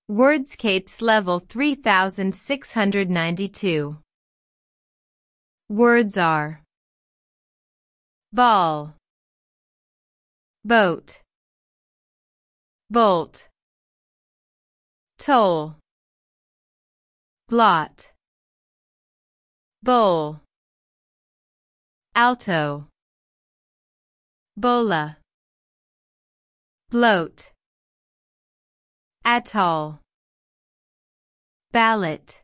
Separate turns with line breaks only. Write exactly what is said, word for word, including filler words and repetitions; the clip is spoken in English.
Wordscapes level three thousand six hundred ninety-two. Words are ball, boat, bolt, toll, blot, bowl, alto, bola, bloat, atoll, ballot.